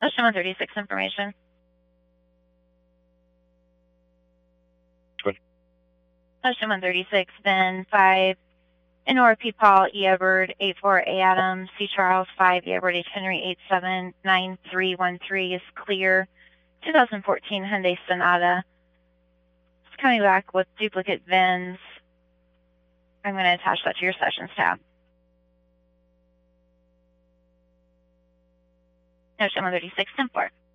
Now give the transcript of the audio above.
Question 136 information. Go ahead. Question 136, VIN 5, Enora P. Paul, E. Edward, 84 A. Adams, C. Charles, 5 E. Edward, H. Henry, 879313 is clear. 2014 Hyundai Sonata. It's coming back with duplicate VINs. I'm going to attach that to your Sessions tab. Notion 136, 10-4.